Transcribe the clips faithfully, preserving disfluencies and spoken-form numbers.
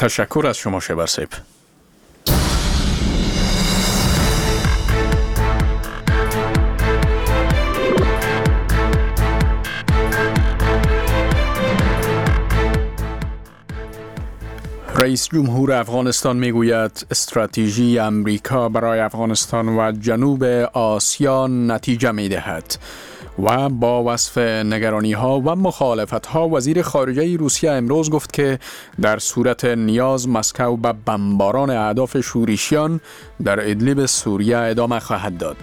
تشکر از شما شبرسیب. رئیس جمهور افغانستان میگوید استراتژی امریکا برای افغانستان و جنوب آسیا نتیجه میدهد و با وصف نگرانی ها و مخالفت ها وزیر خارجه روسیه امروز گفت که در صورت نیاز مسکو به بمباران اهداف شورشیان در ادلیب سوریه ادامه خواهد داد.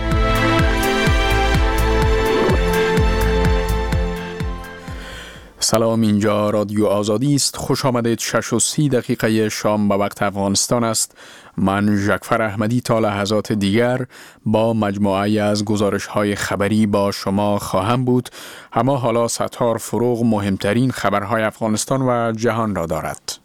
سلام، اینجا رادیو آزادی است. خوش آمدید. شش و سی دقیقه شام به وقت افغانستان است. من ژکفر احمدی تا لحظات دیگر با مجموعه از گزارش های خبری با شما خواهم بود. اما حالا ستار فروغ مهمترین خبرهای افغانستان و جهان را دارد.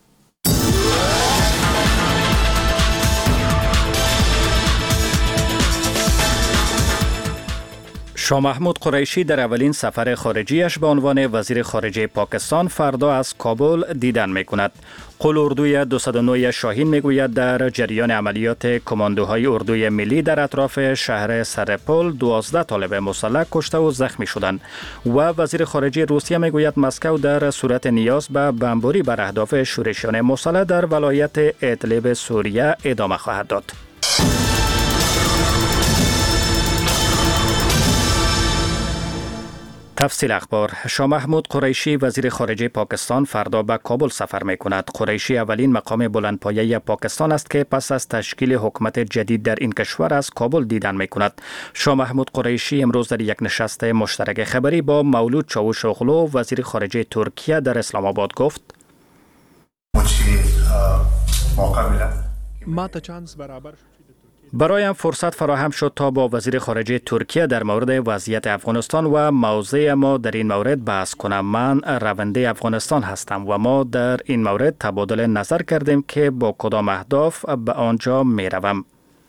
شاه محمود قریشی در اولین سفر خارجیش به عنوان وزیر خارجه پاکستان فردا از کابل دیدن می‌کند. قول اردوی دویست و نه شاهین میگوید در جریان عملیات کماندوهای اردوی ملی در اطراف شهر سرپل دوازده طالب مسلح کشته و زخمی شدند و وزیر خارجه روسیه میگوید مسکو در صورت نیاز به بمباری بر اهداف شورشیان مسلح در ولایت ادلیب سوریه ادامه خواهد داد. تفصیل اخبار. شاه محمود قریشی وزیر خارجه پاکستان فردا به کابل سفر می کند. قریشی اولین مقام بلندپایه پاکستان است که پس از تشکیل حکومت جدید در این کشور از کابل دیدن می کند. شاه محمود قریشی امروز در یک نشست مشترک خبری با مولود چاوشوغلو وزیر خارجه ترکیه در اسلام آباد گفت: ما تا چانس برابر برایم فرصت فراهم شد تا با وزیر خارجه ترکیه در مورد وضعیت افغانستان و موضع ما در این مورد بحث کنم. من رونده افغانستان هستم و ما در این مورد تبادل نظر کردیم که با کدام اهداف به آنجا می روم.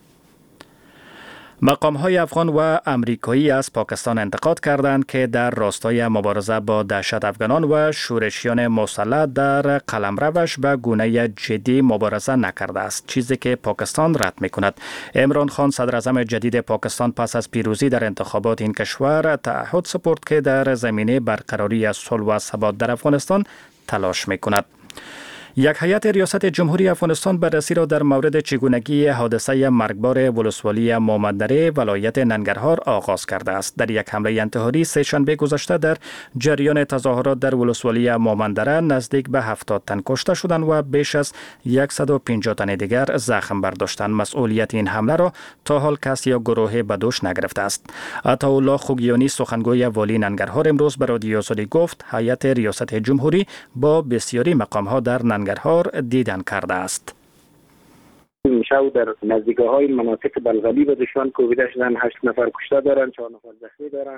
مقام‌های افغان و امریکایی از پاکستان انتقاد کردند که در راستای مبارزه با دهشت افغانان و شورشیان مسلح در قلمروش به گونه جدی مبارزه نکرده است، چیزی که پاکستان رد می‌کند. عمران خان صدر اعظم جدید پاکستان پس از پیروزی در انتخابات این کشور تعهد سپرد که در زمینه برقراری صلح و ثبات در افغانستان تلاش می‌کند. یک هیئت ریاست جمهوری افغانستان بررسی را در مورد چگونگی حادثه مرگبار ولسوالی محمدنری ولایت ننگرهار آغاز کرده است. در یک حمله انتحاری سه شنبه گذشته در جریان تظاهرات در ولسوالی محمدنری نزدیک به هفتاد تن کشته شدند و بیش از صد و پنجاه تن دیگر زخم برداشتند. مسئولیت این حمله را تا حال کسی یا گروه به دوش نگرفته است. عطاالله خوگیانی سخنگوی والی ننگرهار امروز به رادیو آزادی گفت هیئت ریاست جمهوری با بسیاری مقام‌ها در ننگرهار دیدن کرده است. شو در نزدیکه های مناطق بلغلی به دشمن کوبیده شدن، هشت نفر کشته دارن، چهار نفر زخمی دارن.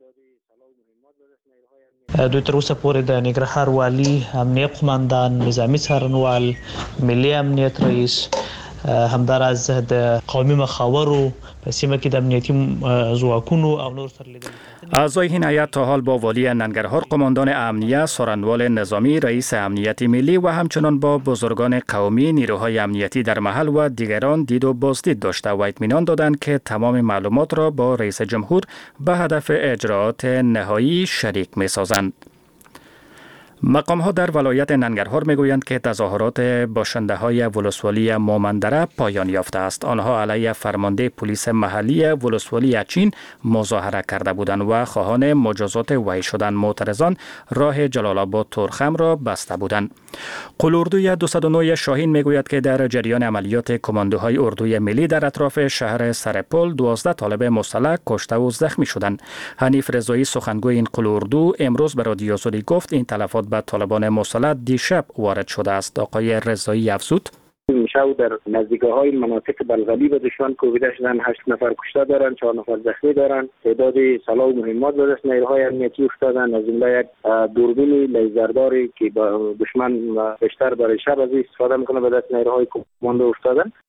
دوی تر اوسه پورې د ننګرهار والي، امنیه قماندان، نظامی څارنوال، ملي امنیت رئیس، همداراز د قومي مخاورو په سیمه کې د امنیتي ځواکونو او نور سره لیدل. اعضای این هیئت تا حال با والی ننگرهار، قماندان امنیه، سارنوال نظامی، رئیس امنیت ملی و همچنان با بزرگان قومی، نیروهای امنیتی در محل و دیگران دید و بازدید داشته و اطمینان دادند که تمام معلومات را با رئیس جمهور به هدف اجراات نهایی شریک می‌سازند. مقام ها در ولایت ننگرهار میگویند که تظاهرات باشنده های ولسوالی مومندره پایان یافته است. آنها علیه فرمانده پلیس محلی ولسوالی اچین مظاهره کرده بودند و خواهان مجازات وی شدن. معترضان راه جلال آباد تورخم را بسته بودند. قول اردوی دویست و نه شاهین میگوید که در جریان عملیات کماندوهای اردوی ملی در اطراف شهر سرپل دوازده طالب مسلح کشته و زخمی شدند. حنیف رضایی سخنگوی این قول اردو امروز به رادیو آزادی گفت این تلفات به طالبان مسلح دیشب وارد شده است. آقای رضایی افزود: شو در نزدیکه های مناطق بلغلی به دشمن کوبیده شدن، هشت نفر کشته دارن، چهار نفر زخمی دارن. تعداد سلاح و مهمات به دست نیروهای امنیتی افتادن، از جمله یک دوربین لیزرداری که با دشمن بیشتر برای شب از استفاده میکنه به دست نیروهای کماندو افتادن.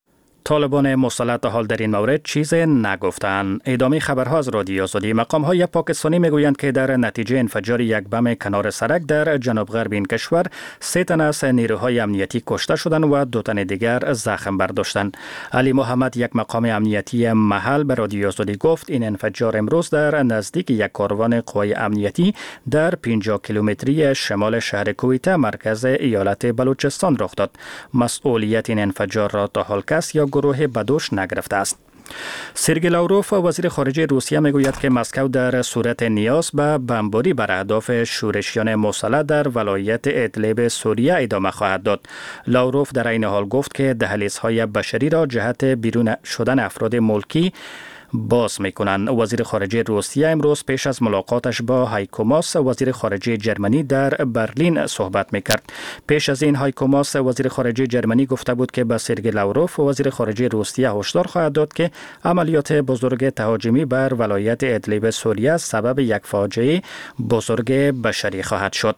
طالبان مسلط حال در این مورد چیز نگفتند. ادامه خبرها از رادیو آزادی. مقام‌های پاکستانی میگویند که در نتیجه انفجار یک بم کنار سرک در جنوب غرب این کشور سه تن از نیروهای امنیتی کشته شدند و دو تن دیگر زخم برداشتند. علی محمد، یک مقام امنیتی محل، به رادیو آزادی گفت این انفجار امروز در نزدیک یک کاروان قوای امنیتی در پنجاه کیلومتری شمال شهر کویته مرکز ایالت بلوچستان رخ داد. مسئولیت این انفجار را تا حال کس یا گروه بدوش نگرفته است. سرگئی لاوروف، وزیر خارجه روسیه، میگوید که مسکو در صورت نیاز به بمباری بر اهداف شورشیان مسلح در ولایت ادلیب سوریه ادامه خواهد داد. لاوروف در این حال گفت که دهلیزهای بشری را جهت بیرون شدن افراد ملکی باز میکنند. وزیر خارجه روسیه امروز پیش از ملاقاتش با هایکو ماس، وزیر خارجه جرمنی، در برلین صحبت میکرد. پیش از این هایکو ماس، وزیر خارجه جرمنی، گفته بود که به سرگئی لاوروف، وزیر خارجه روسیه، هشدار خواهد داد که عملیات بزرگ تهاجمی بر ولایت ادلیب سوریه سبب یک فاجعه بزرگ بشری خواهد شد.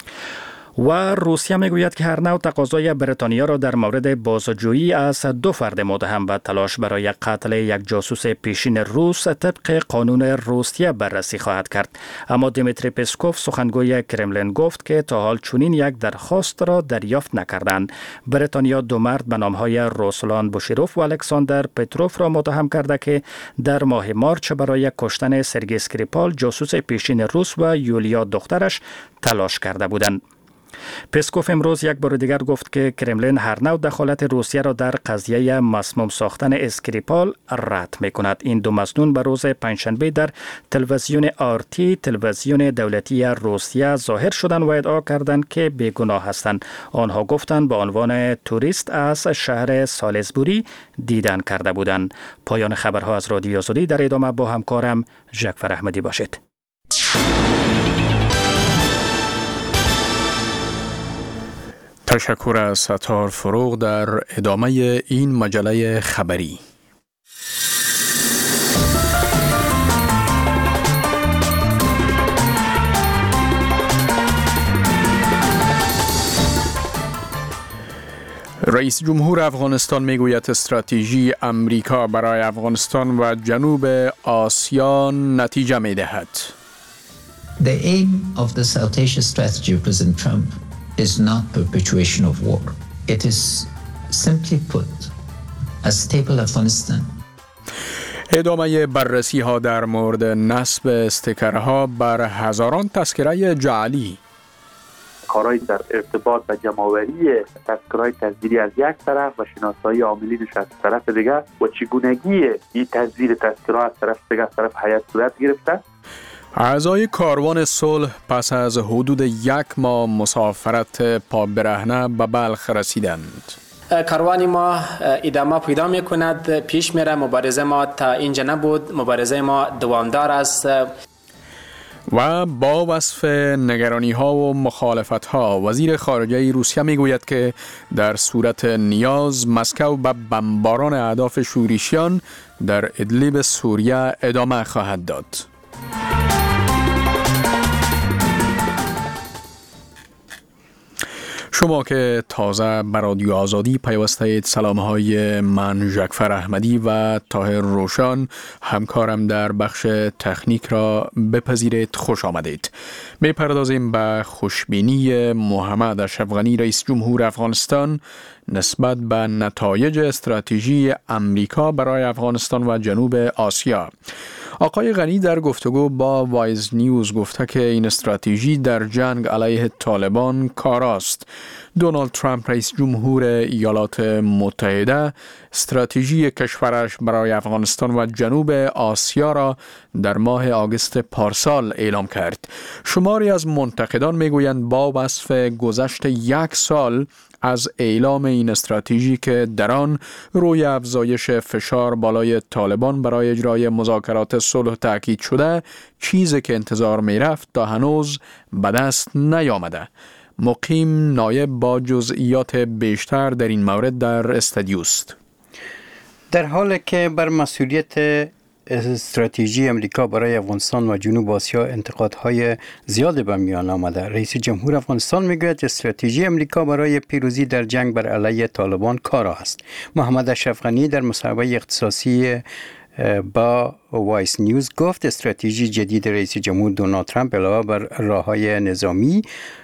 و روسیه میگوید که هر نوع تقاضای بریتانیا را در مورد بازجویی از دو فرد متهم به تلاش برای قتل یک جاسوس پیشین روس طبق قانون روسیه بررسی خواهد کرد. اما دیمیتری پسکوف، سخنگوی کرملین، گفت که تا حال چنین یک درخواست را دریافت نکردند. بریتانیا دو مرد به نامهای روسلان بوشیروف و الکساندر پتروف را متهم کرده که در ماه مارچ برای کشتن سرگئی اسکریپال، جاسوس پیشین روس، و یولیا دخترش تلاش کرده بودند. پسکوف امروز یک بار دیگر گفت که کرملین هر نوع دخالت روسیه را در قضیه مسموم ساختن اسکریپال رد می‌کند. این دو مظنون به روز پنجشنبه در تلویزیون آرتی، تلویزیون دولتی روسیه، ظاهر شدند و ادعا کردند که بیگناه هستند. آنها گفتند به عنوان توریست از شهر سالیزبوری دیدن کرده بودند. پایان خبرها از رادیو آزادی. در ادامه با همکارم جعفر احمدی باشید. تشکر از ستار فروغ در ادامه این مجله خبری. رئیس جمهور افغانستان میگوید استراتژی امریکا برای افغانستان و جنوب آسیا نتیجه میدهد. The aim of the South Asia strategy of President Trump is not perpetuation of war. It is simply put a stable Afghanistan. ادامه بررسی ها در مورد نصب استیکرها بر هزاران تذکره جعلی. کارهای در ارتباط و جمع‌آوری تذکره‌های تصدیری از یک طرف و شناسایی عاملینش از طرف دیگر و چگونگی این تصدیر تذکره‌ها از طرف دیگر از طرف هیئت صورت گرفته. اعضای کاروان صلح پس از حدود یک ماه مسافرت پا برهنه به بلخ رسیدند. کاروان ما ادامه پیدا میکند، پیش میره. مبارزه ما تا اینجا نبود، مبارزه ما دوامدار است. و با وصف نگرانی ها و مخالفت ها، وزیر خارجه روسیه میگوید که در صورت نیاز مسکو به بمباران اهداف شورشیان در ادلیب سوریه ادامه خواهد داد. شما که تازه به رادیو آزادی پیوسته اید، سلام های من جعفر احمدی و طاهر روشن همکارم در بخش تکنیک را بپذیرید. خوش آمدید. می پردازیم به خوشبینی محمد اشرف غنی رئیس جمهور افغانستان نسبت به نتایج استراتژی امریکا برای افغانستان و جنوب آسیا. آقای غنی در گفتگو با وایز نیوز گفته که این استراتژی در جنگ علیه طالبان کاراست. دونالد ترامپ رئیس جمهور ایالات متحده استراتژی کشورش برای افغانستان و جنوب آسیا را در ماه آگوست پارسال اعلام کرد. شماری از منتقدان میگویند با وصف گذشت یک سال از اعلام این استراتژی که در آن روی افزایش فشار بالای طالبان برای اجرای مذاکرات صلح تاکید شده، چیزی که انتظار می رفت تا هنوز به دست نیامده. مقیم نایب با جزئیات بیشتر در این مورد در استودیو است. در حالی که بر مسئولیت استراتژی امریکا برای افغانستان و جنوب آسیا انتقادهای زیاد به میان آمده. رئیس جمهور افغانستان میگوید استراتژی امریکا برای پیروزی در جنگ بر علیه طالبان کارا است. محمد اشرف غنی در مصاحبه اختصاصی با وایس نیوز گفت استراتژی جدید رئیس جمهور دونالد ترامپ علاوه بر راههای نظامی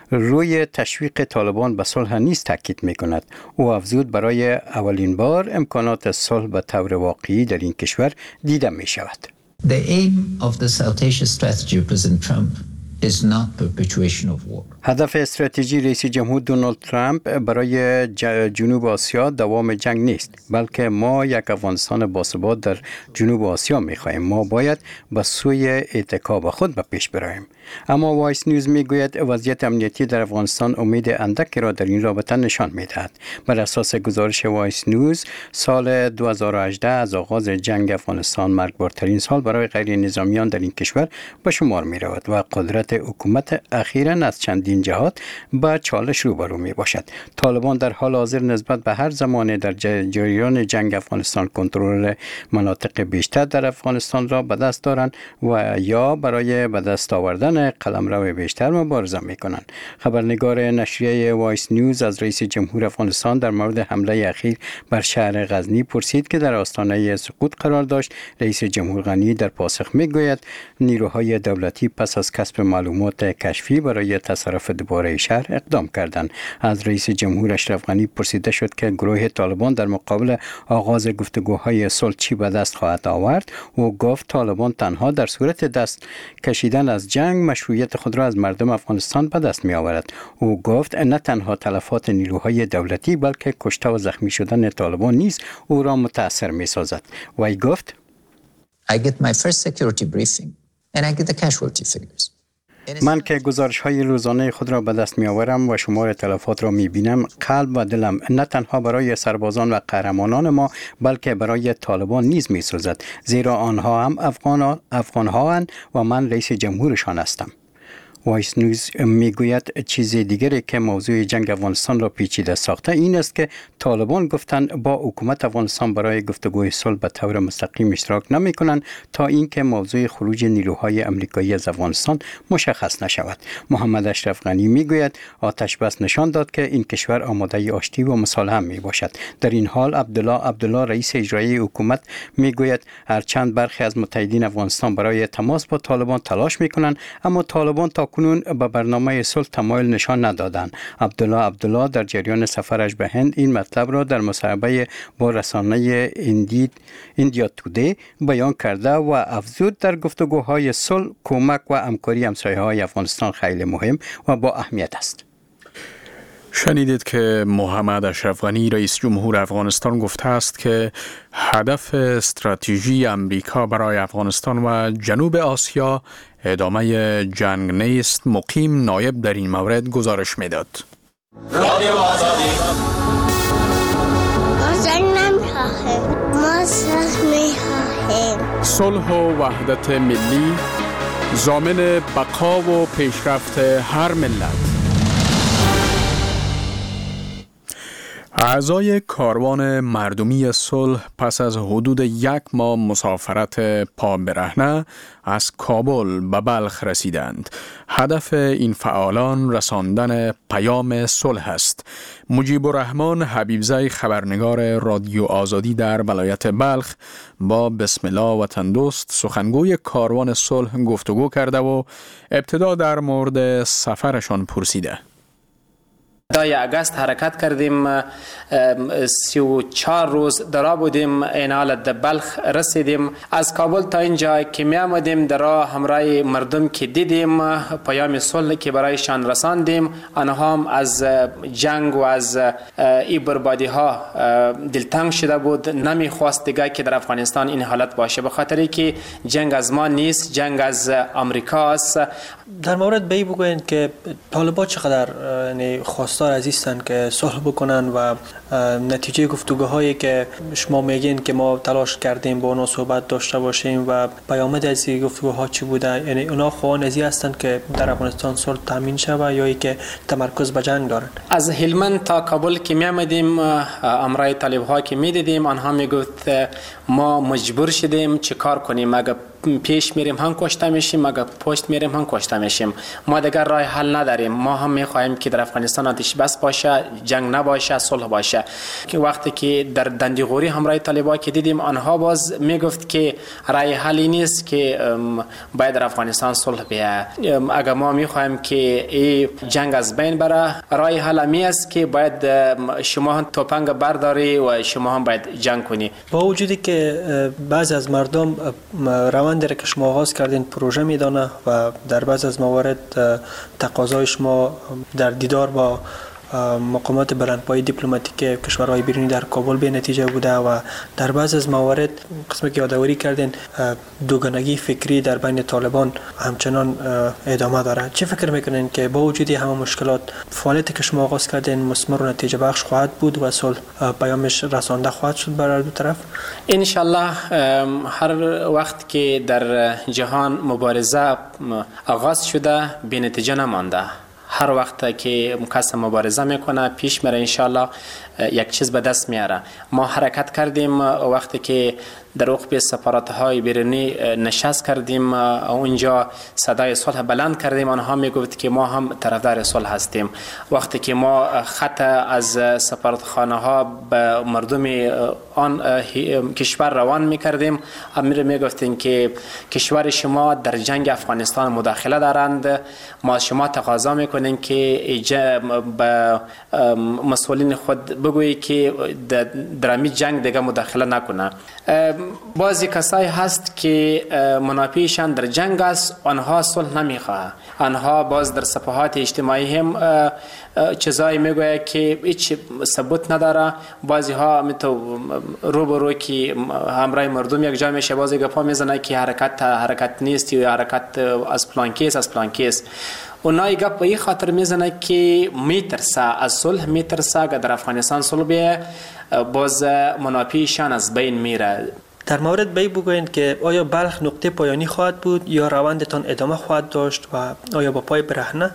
روی تشویق طالبان به صلح نیز تاکید می‌کند. او افزود برای اولین بار امکانات صلح به طور واقعی در این کشور دیده می‌شود. The aim of the South Asia strategy of President Trump is not perpetuation of war. هدف استراتژی رئیس جمهور دونالد ترامپ برای جنوب آسیا دوام جنگ نیست، بلکه ما یک افغانستان باثبات در جنوب آسیا می‌خواهیم. ما باید به سوی اتکا به خود به پیش برویم. اما وایس نیوز میگوید وضعیت امنیتی در افغانستان امید اندکی را در این رابطه نشان میدهد. بر اساس گزارش وایس نیوز سال دو هزار و هجده از آغاز جنگ افغانستان مرگبارترین سال برای غیر نظامیان در این کشور به شمار می رود و قدرت حکومت اخیراً از چندین جهات با چالش روبرو می باشد. طالبان در حال حاضر نسبت به هر زمانه در جریان جنگ افغانستان کنترل مناطق بیشتر در افغانستان را به دست دارند و یا برای به دست آوردن قلمرو بیشتر مبارزه میکنند. خبرنگار نشریه وایس نیوز از رئیس جمهور افغانستان در مورد حمله اخیر بر شهر غزنی پرسید که در آستانه سقوط قرار داشت. رئیس جمهور غنی در پاسخ میگوید نیروهای دولتی پس از کسب معلومات کشفی برای تصرف دوباره شهر اقدام کردند. از رئیس جمهور اشرف غنی پرسیده شد که گروه طالبان در مقابل آغاز گفتگوهای صلح چی به دست خواهد آورد. او گفت طالبان تنها در صورت دست کشیدن از جنگ مشروعیت خود را از مردم افغانستان به دست می آورد. او گفت نه تنها تلفات نیروهای دولتی بلکه کشته و زخمی شدن طالبان نیز او را متاثر می سازد. و ای گفت I get my first security briefing and I get the casualty figures. من که گزارش های روزانه خود را به دست می آورم و شمار تلفات را می بینم، قلب و دلم نه تنها برای سربازان و قهرمانان ما بلکه برای طالبان نیز می سوزد، زیرا آنها هم افغان افغان هاند و من رئیس جمهورشان هستم. وایس نیوز میگوید چیز دیگری که موضوع جنگ افغانستان را پیچیده ساخته این است که طالبان گفتند با حکومت افغانستان برای گفتگوی صلح به طور مستقیم اشتراک نمی کنند تا اینکه موضوع خروج نیروهای آمریکایی از افغانستان مشخص نشود. محمد اشرف غنی میگوید آتش بس نشان داد که این کشور آماده آشتی و مصالحه می باشد. در این حال عبدالله عبدالله رئیس اجرایی حکومت میگوید هرچند برخی از متحدین افغانستان برای تماس با طالبان تلاش می کنند اما طالبان تا کنون به برنامه صلح تمایل نشان ندادند. عبدالله عبدالله در جریان سفرش به هند این مطلب را در مصاحبه با رسانه ایندیا تودی بیان کرده و افزود در گفتگوهای صلح کمک و همکاری همسایه‌های افغانستان خیلی مهم و با اهمیت است. شنیدید که محمد اشرف غنی رئیس جمهور افغانستان گفته است که هدف استراتژی امریکا برای افغانستان و جنوب آسیا ادامه جنگ نیست. مقیم نایب در این مورد گزارش میداد. رادیو آزادی ما جنگ نمیخواهیم، ما صلح میخواهیم. صلح و وحدت ملی ضامن بقا و پیشرفت هر ملت. اعضای کاروان مردمی صلح پس از حدود یک ماه مسافرت پا برهنه از کابل به بلخ رسیدند. هدف این فعالان رساندن پیام صلح است. مجیب الرحمن حبیبزی خبرنگار رادیو آزادی در ولایت بلخ با بسم الله وطن دوست سخنگوی کاروان صلح گفتگو کرده و ابتدا در مورد سفرشان پرسیده. دای اگست حرکت کردیم، سی و چهار روز درا بودیم، این حالت در بلخ رسیدیم. از کابل تا اینجا که می آمدیم در راه همراه مردم که دیدیم پیام صلح که برایشان رساندیم. آنها هم از جنگ و از این بربادی ها دلتنگ شده بود، نمی خواست دیگه که در افغانستان این حالت باشه، به خاطری که جنگ از ما نیست، جنگ از امریکا است. در مورد به این بگوین که طالبان چقدر خواست خواستار از هستند که صلح بکنن و نتیجه گفتگوهایی که شما میگین که ما تلاش کردیم با اونا صحبت داشته باشیم و پیامد از این گفتگوها چی بوده، یعنی اونا خواهان ازی هستند که در افغانستان صلح تامین شود یا ای که تمرکز به جنگ دارن؟ از هلمند تا کابل که می آمدیم امرای طالب ها که می دیدیم آنها می گفت ما مجبور شدیم چه کار کنیم، اگر پیش میریم هم کشته میشیم، اگر پشت میریم هم کشته میشیم، ما دیگر راه حل نداریم. ما هم میخواهیم که در افغانستان آتش بس باشه، جنگ نباشه، صلح باشه. که وقتی که در دندیغوری همراه طالبان که دیدیم آنها باز میگفت که راه حلی نیست که باید در افغانستان صلح بیه. اگر ما میخواهیم که این جنگ از بین بره، راه حل می است که باید شما هم توپنگ برداری و شما هم باید جنگ کنی. با وجودی که بعض از مردم روند را که شما آغاز کردین پروژه میدانه و در بعض از موارد تقاضای شما در دیدار با مقامات بلندپایه دیپلماتیک کشورهای بیرونی در کابل به نتیجه بوده و در بعض از موارد قسمی که یادآوری کردین دوگانگی فکری در بین طالبان همچنان ادامه داره. چه فکر میکنین که با وجود همه مشکلات فعالیتی که شما آغاز کردین مثمر و نتیجه بخش خواهد بود و صلح پیامش رسانده خواهد شد برای دو طرف؟ ان شاء الله هر وقت که در جهان مبارزه آغاز شده به نتیجه نمانده. هر وقت که کس مبارزه میکنه پیش میره انشالله یک چیز به دست میاره. ما حرکت کردیم وقتی که در عقب سفارت‌های بیرونی نشست کردیم، اونجا صدای صلح بلند کردیم، آنها میگفت که ما هم طرفدار صلح هستیم. وقتی که ما خط از سفارتخانه ها به مردم آن کشور روان میکردیم، امیر میگفتیم که کشور شما در جنگ افغانستان مداخله دارند، ما شما تقاضا میکنیم که به مسئولین خود بگویی که در این جنگ دیگه مداخله نکنه. بعضی کسایی هست که منافعشان در جنگ است، آنها صلح نمیخواه. آنها باز در صفحات اجتماعی هم چیزایی میگوید که هیچ ثبوت نداره. بعضی ها میتو رو به رو که همراه مردم یک جا میشه، بعضی گپا میزنه که حرکت حرکت نیست یا حرکت از پلان کیس از پلان کیس. اونایی گپ به این خاطر میزنه که میترسه از صلح، میترسه که در افغانستان صلح بیه، باز منافعشان از بین میره. در مورد بی بگویند که آیا بلخ نقطه پایانی خواهد بود یا روندتان ادامه خواهد داشت و آیا با پای برهنه؟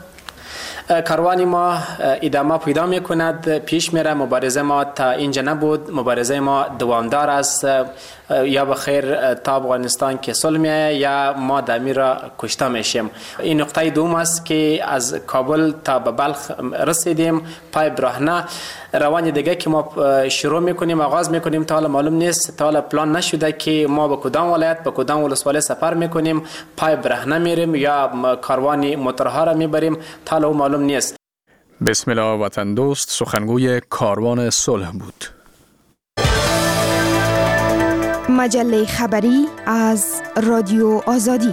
کاروان ما ادامه پیدا میکند، پیش میره. مبارزه ما تا اینجا نبود، مبارزه ما دوامدار است. یا بخیر تا افغانستان که صلح میایه یا ما در میرا کشته میشیم. این نقطه دوم است که از کابل تا به بلخ رسیدیم، پای برهنه. روان دیگه که ما شروع میکنیم آغاز میکنیم تا حالا معلوم نیست، تا حالا پلان نشده که ما به کدام ولایت به کدام ولسوالی سفر میکنیم، پای برهنه میریم یا کاروانی موتورها را میبریم، تا حالا معلوم نیست. بسم الله وطن دوست، سخنگوی کاروان صلح بود. مجله خبری از رادیو آزادی.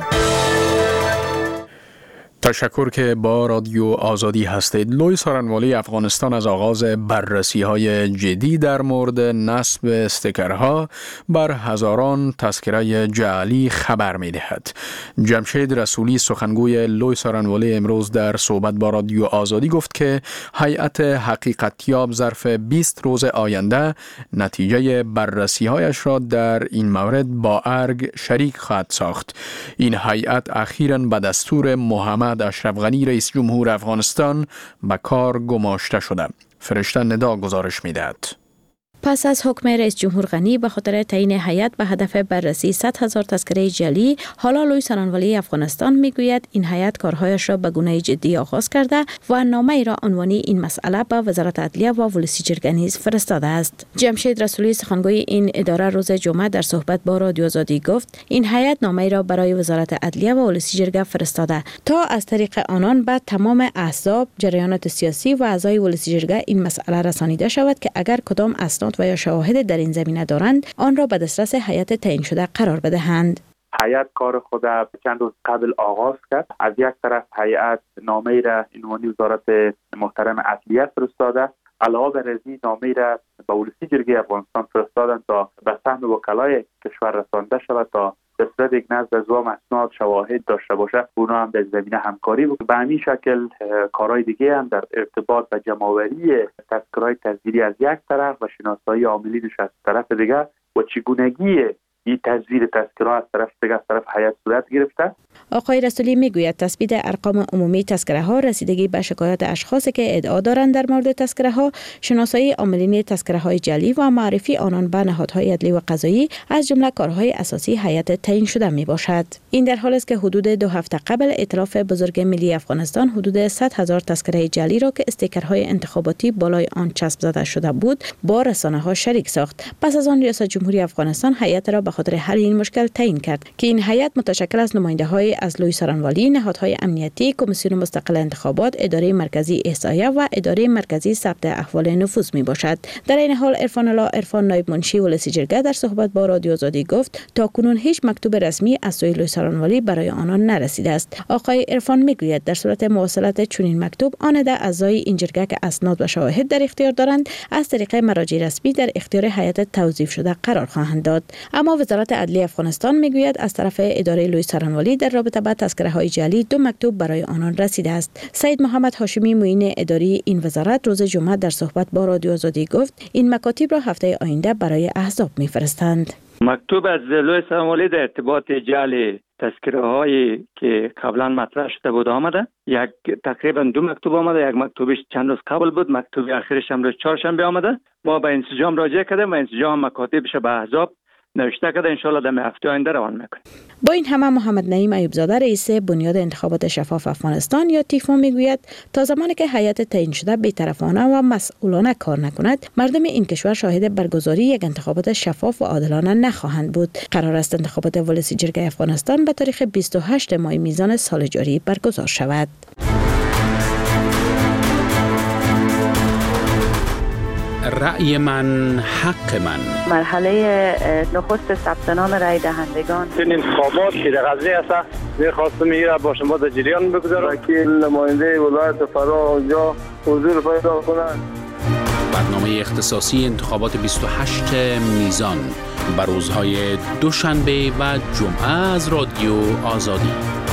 تشکر که با رادیو آزادی هستید. لوی سارنوالی افغانستان از آغاز بررسی های جدی در مورد نصب استیکرها بر هزاران تذکره جعلی خبر می دهد. جمشید رسولی سخنگوی لوی سارنوالی امروز در صحبت با رادیو آزادی گفت که هیئت حقیقتیاب ظرف بیست روز آینده نتیجه بررسی هایش را در این مورد با ارگ شریک خواهد ساخت. این هیئت اخیراً به دستور محمد اشرف غنی رئیس جمهور افغانستان به کار گماشته شده. فرشته ندا گزارش می‌دهد. پس از حکم رئیس جمهور غنی به خاطر تعیین هیئت به هدف بررسی صد هزار تذکره جعلی، حالا لوی سارنوالی افغانستان میگوید این هیئت کارهایش را به گونه جدی آغاز کرده و نامه ای را عنوانی این مسئله به وزارت عدلیه و ولسی جرگه نیز فرستاده است. جمشید رسولی سخنگوی این اداره روز جمعه در صحبت با رادیو آزادی گفت این هیئت نامه ای را برای وزارت عدلیه و ولسی جرگه فرستاده تا از طریق آنان به تمام احزاب، جریانات سیاسی و اعضای ولسی جرگه این مسئله رسانیده شود که اگر کدام اسناد و یا شواهد در این زمینه دارند آن را به دسترس هیئت تعیین شده قرار بدهند. هیئت کار خود چند روز قبل آغاز کرد. از یک طرف هیئت نامه را عنوانی وزارت محترم عدلیه فرستاده، علاوه بر این نامه را به ولسی جرگه افغانستان فرستادند تا به سهم وکلای کشور رسانده شود تا به صورت یک نزد از وام اسناد شواهد داشته باشه، اونا هم در زمینه همکاری بکنه. به همین شکل کارهای دیگه هم در ارتباط و جمع‌آوری تذکره‌های تصویری از یک طرف و شناسایی عاملینش از طرف دیگه و چگونگی این تزویر تذکره از طرف دیگه از طرف هیئت صورت گرفته. آقای رسولی میگوید تثبیت ارقام عمومی تذکره ها، رسیدگی به شکایات اشخاصی که ادعا دارند در مورد تذکره ها، شناسایی عاملین تذکره های جعلی و معرفی آنان به نهادهای عدلی و قضایی از جمله کارهای اساسی هیئت تعیین شده می باشد. این در حالی است که حدود دو هفته قبل ائتلاف بزرگ ملی افغانستان حدود صد هزار تذکره جعلی را که استیکرهای انتخاباتی بالای آن چسب زده شده بود با رسانه ها شریک ساخت. پس از آن ریاست جمهوری افغانستان هیئت را به خاطر حل این مشکل تعیین کرد که این هیئت متشکل از نماینده‌های از لوی سارنوالی، نهادهای امنیتی، کمیسیون مستقل انتخابات، اداره مرکزی احصایه و اداره مرکزی ثبت احوال نفوذ می باشد. در این حال عرفان الله عرفان نایب منشی ولسی جرگه در صحبت با رادیو آزادی گفت تا کنون هیچ مکتوب رسمی از سوی لوی سارنوالی برای آنان نرسیده است. آقای عرفان میگوید در صورت مواصلت چنین مکتوب آن ده اعضای این جرگه که اسناد و شواهد در اختیار دارند از طریق مراجع رسمی در اختیار هیئت توظیف شده قرار خواهند داد. اما وزارت عدلیه افغانستان میگوید از طرف اداره لوی سارنوالی در رابطه با تذکره های جعلی دو مکتوب برای آنان رسیده است. سید محمد هاشمی معین اداری این وزارت روز جمعه در صحبت با رادیو آزادی گفت این مکاتیب را هفته آینده برای احزاب میفرستند. مکتوب از لوی سارنوالی در ارتباط جعل تذکره هایی که قبلا مطرح شده بود آمده، یک تقریبا دو مکتوب آمده، یک مکتوبش چند روز قبل بود، مکتوب آخرش هم روز چهارشنبه آمده. ما به انسجام راجع کردیم و انسجام مکاتیبش به احزاب نوشته کرده، ان شاءالله در هفته آینده روان میکنیم. با این همه محمد نعیم ایوب زاده رئیس بنیاد انتخابات شفاف افغانستان یا تیفا میگوید تا زمانی که هیئت تعیین شده بی‌طرفانه و مسئولانه کار نکند، مردم این کشور شاهد برگزاری یک انتخابات شفاف و عادلانه نخواهند بود. قرار است انتخابات ولسی جرگه افغانستان به تاریخ بیست و هشتم ماه میزان سال جاری برگزار شود. رأی من حق من. مرحله نخست ثبت نام رای دهندگان. این انتخابات که در قضیه است می‌خواستم میره با شما در جریان بگذارم. وکیل نماینده ولایت فرا اونجا حضور پیدا کنند. برنامه اختصاصی انتخابات بیست و هشتم میزان بر روزهای دوشنبه و جمعه از رادیو آزادی.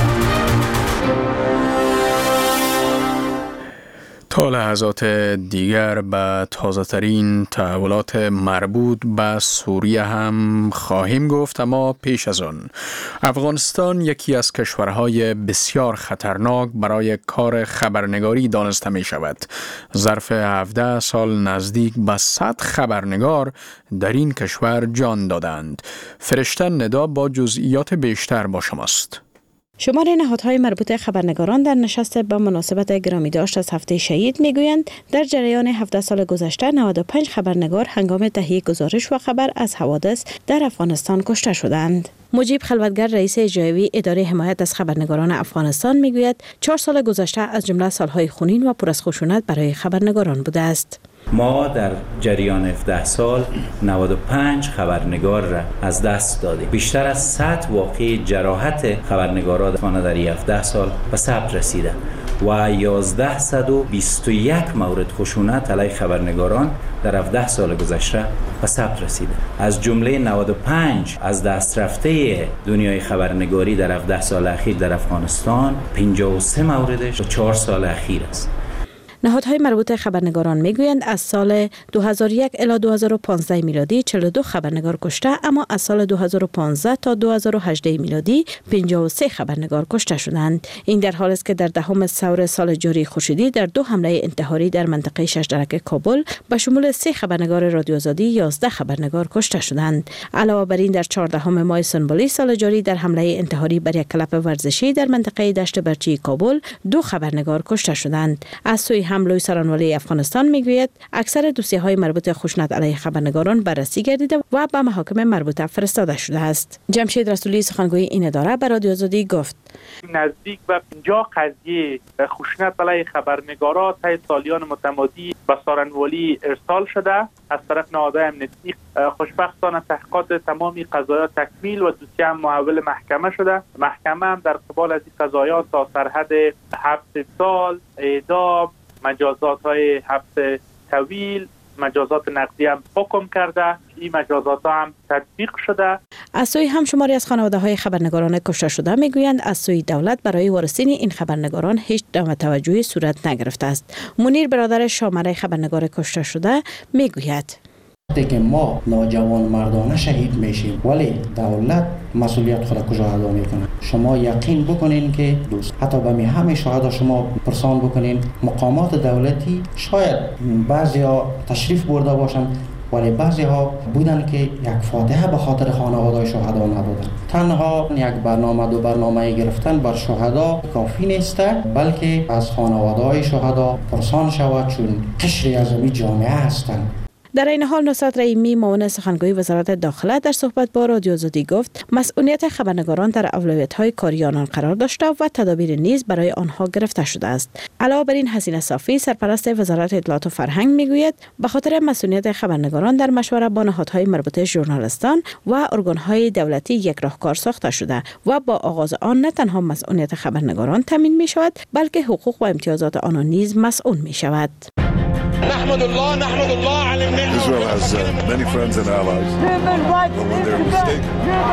تا لحظات دیگر به تازه‌ترین تحولات مربوط به سوریه هم خواهیم گفت، اما پیش از آن افغانستان یکی از کشورهای بسیار خطرناک برای کار خبرنگاری دانسته می شود. ظرف هفده سال نزدیک به صد خبرنگار در این کشور جان دادند. فرشته ندا با جزئیات بیشتر با شماست. شمار نهادهای مربوط خبرنگاران در نشست با مناسبت گرامی داشت از هفته شهید میگویند در جریان هفده سال گذشته نود و پنج خبرنگار هنگام تهیه گزارش و خبر از حوادث در افغانستان کشته شدند. مجیب خلوتگر رئیس اجرایی اداره حمایت از خبرنگاران افغانستان میگوید چهار سال گذشته از جمله سالهای خونین و پر از خشونت برای خبرنگاران بوده است. ما در جریان هفده سال نود و پنج خبرنگار را از دست دادیم. بیشتر از صد واقعه جراحت خبرنگاران در هفده سال به ثبت رسیده و یازده و بیست و یک مورد خشونت علیه خبرنگاران در هفده سال گذشته به ثبت رسیده. از جمله نود و پنج از دست رفته دنیای خبرنگاری در هفده سال اخیر در افغانستان، پنجاه و سه موردش در چهار سال اخیر است. نهادهای مربوط خبرنگاران میگویند از سال دو هزار و یک الی دو هزار و پانزده میلادی چهل و دو خبرنگار کشته، اما از سال دو هزار و پانزده تا دو هزار و هجده میلادی پنجاه و سه خبرنگار کشته شدند. این در حالی است که در دهم سور سال جاری خورشیدی در دو حمله انتحاری در منطقه شش درک کابل به شمول سه خبرنگار رادیو آزادی یازده خبرنگار کشته شدند. علاوه بر این در چهاردهم ماه سنبولی سال جاری در حمله انتحاری بر یک کلپ ورزشی در منطقه دشت برچی کابل دو خبرنگار کشته شدند. از سوی لوی سارنوالی افغانستان میگوید اکثر دوسیه‌های مربوط خشونت علیه خبرنگاران بررسی گردیده و به محاکم مربوطه فرستاده شده است. جمشید رسولی سخنگوی این اداره به رادیو آزادی گفت نزدیک به پنجاه قضیه خشونت علیه خبرنگاران طی سالیان متمادی به سارنوالی ارسال شده از طرف نهادهای امنیتی. خوشبختانه تحقیقات تمامی قضایا تکمیل و دوسیه هم محول محکمه شده. محکمه هم در قبال از این قضایا تا سرحد حبس سال، اعدام، مجازات های حبس طویل، مجازات نقدی هم حکم کرده این مجازات هم تطبیق شده. از سوی هم شماری از خانواده های خبرنگاران کشته شده میگویند از سوی دولت برای وارسین این خبرنگاران هیچ توجهی صورت نگرفته است. منیر برادر شامره خبرنگار کشته شده میگوید وقتی که ما نوجوان مردانه شهید میشیم ولی دولت مسئولیت خود کجا ادا میکنه؟ شما یقین بکنین که دوست حتی به می همه شهدا شما پرسان بکنین مقامات دولتی شاید بعضی ها تشریف برده باشن ولی بعضی ها بودن که یک فاتحه به خاطر خانواده شهدا ندادن. تنها یک برنامه دو برنامه گرفتن بر شهدا کافی نیست، بلکه از خانواده شهدا پرسان شود چون قشری از این جامعه هستند. در این حال نصرت رحیمی معاون سخنگوی وزارت داخله در صحبت با رادیو آزادی گفت مسئولیت خبرنگاران در اولویت‌های کاری آنان قرار داشته و تدابیر نیز برای آنها گرفته شده است. علاوه بر این حسینه صافی سرپرست وزارت اطلاعات و فرهنگ میگوید به خاطر مسئولیت خبرنگاران در مشوره با نهادهای مربوطه ژورنالیستان و ارگان‌های دولتی یک راهکار ساخته شده و با آغاز آن نه تنها مسئولیت خبرنگاران تامین می شود بلکه حقوق و امتیازات آنان نیز مسئول می شود. نحمد الله نحمد الله على النعمة. Israel has uh, many friends and allies. But when they're mistaken.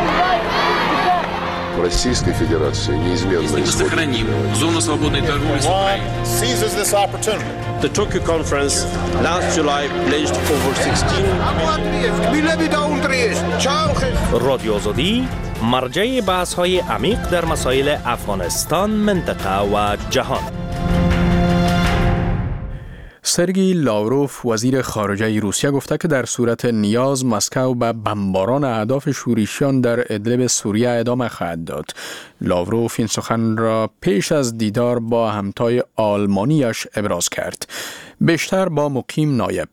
Российской Федерации неизменно сохраним зону свободной торговли с Украиной. Seizes this opportunity. The Tokyo conference last July pledged over sixteen. رادیو آزادی مرجع بحث‌های عمیق در مسائل افغانستان، منطقه و جهان. سرگئی لاوروف وزیر خارجه روسیه گفته که در صورت نیاز مسکو به بمباران اهداف شورشیان در ادلب سوریه ادامه خواهد داد. لاوروف این سخن را پیش از دیدار با همتای آلمانیش ابراز کرد. بیشتر با مقیم نایب.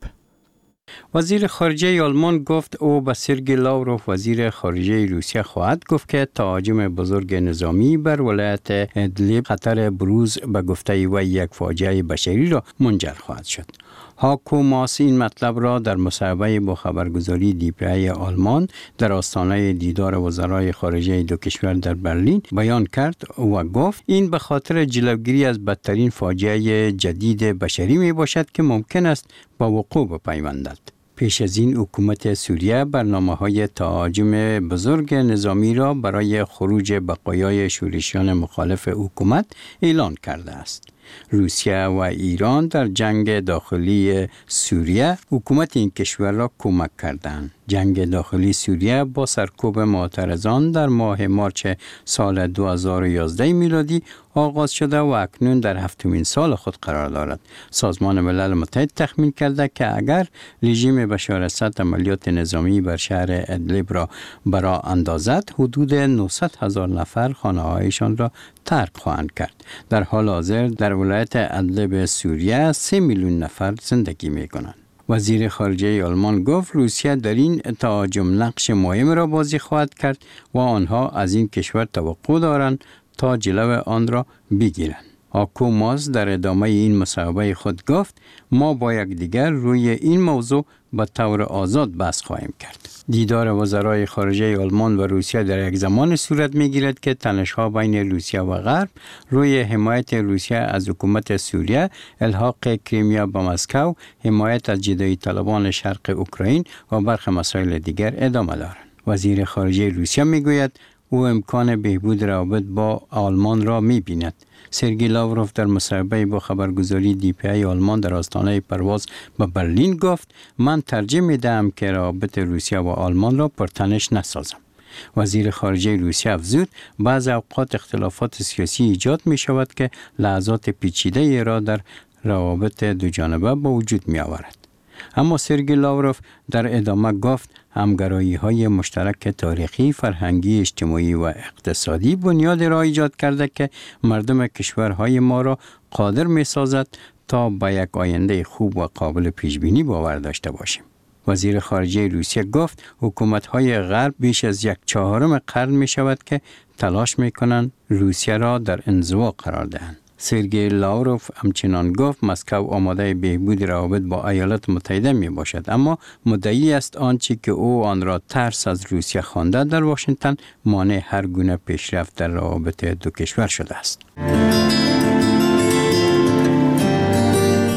وزیر خارجه آلمان گفت او به سرگئی لاوروف وزیر خارجه روسیه خواهد گفت که تهاجم بزرگ نظامی بر ولایت ادلب خطر بروز به گفته و یک فاجعه بشری را منجر خواهد شد. هاکو ماس این مطلب را در مصاحبه با خبرگزاری دیپیای آلمان در آستانه دیدار وزرای خارجه دو کشور در برلین بیان کرد و گفت این به خاطر جلوگیری از بدترین فاجعه جدید بشری می باشد که ممکن است با وقوع بپیوندد. پیش از این حکومت سوریه برنامه‌های تهاجم بزرگ نظامی را برای خروج بقایای شورشیان مخالف حکومت اعلان کرده است. روسیه و ایران در جنگ داخلی سوریه حکومت این کشور را کمک کردند. جنگ داخلی سوریه با سرکوب معترضان در ماه مارچ سال دو هزار و یازده میلادی آغاز شده و اکنون در هفتمین سال خود قرار دارد. سازمان ملل متحد تخمین کرده که اگر رژیم بشار اسد عملیات نظامی بر شهر ادلب را برا اندازد حدود نهصد هزار نفر خانه‌هایشان را ترک خواهند کرد. در حال حاضر در ولایت ادلب سوریه سه میلیون نفر زندگی می کنند. وزیر خارجه آلمان گفت روسیه در این تهاجم نقش مهم را بازی خواهد کرد و آنها از این کشور توقع دارند تا جلو آن را بگیرند. هاکو ماس در ادامه این مصاحبه خود گفت ما با یکدیگر روی این موضوع به طور آزاد بحث خواهیم کرد. دیدار وزرای خارجه آلمان و روسیه در یک زمان صورت می‌گیرد که تنش‌ها بین روسیه و غرب روی حمایت روسیه از حکومت سوریه، الحاق کریمیا به مسکو، حمایت از جدایی طلبان شرق اوکراین و برخی مسائل دیگر ادامه دارد. وزیر خارجه روسیه میگوید او امکان بهبود روابط با آلمان را می‌بیند. سرگئی لاوروف در مصاحبه با خبرگزاری دیپیای آلمان در آستانه پرواز به برلین گفت من ترجیح می‌دهم که روابط روسیه و آلمان را پرتنش نسازم. وزیر خارجه روسیه افزود بعض اوقات اختلافات سیاسی ایجاد می شود که لحظات پیچیده را در روابط دو جانبه به وجود می آورد. اما سرگئی لاوروف در ادامه گفت همگرایی های مشترک تاریخی، فرهنگی، اجتماعی و اقتصادی بنیاد را ایجاد کرده که مردم کشورهای ما را قادر می سازد تا به یک آینده خوب و قابل پیش بینی باور داشته باشیم. وزیر خارجه روسیه گفت حکومت‌های غرب بیش از یک چهارم قرن می شود که تلاش می کنند روسیه را در انزوا قرار دهند. سرگئی لاوروف همچنان گفت مسکو آماده بهبود روابط با ایالات متحده می باشد، اما مدعی است آنچه که او آن را ترس از روسیه خوانده در واشنگتن مانع هر گونه پیشرفت در روابط دو کشور شده است.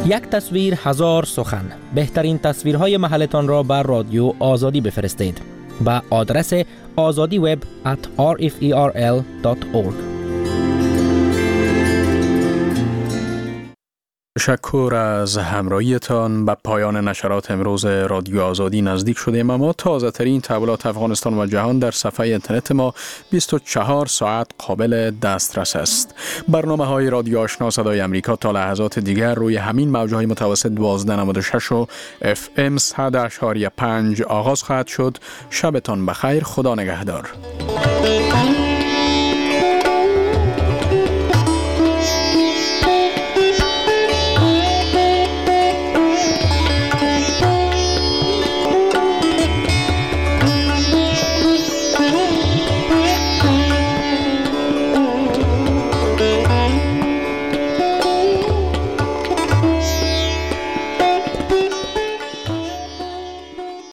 یک تصویر هزار سخن. بهترین تصویرهای محلتان را بر رادیو آزادی بفرستید با آدرس آزادی وب ات آر اف ای آر ال دات اورگ. تشکر از همراهیتان. به پایان نشرات امروز رادیو آزادی نزدیک شدیم، اما تازه ترین تحولات افغانستان و جهان در صفحه اینترنت ما بیست و چهار ساعت قابل دسترس است. برنامه های رادیو آشنا صدای امریکا تا لحظات دیگر روی همین موجه های متوسط دوازده نود و شش و اف ام صد اشاری پنج آغاز خواهد شد. شبتان بخیر. خدا نگهدار.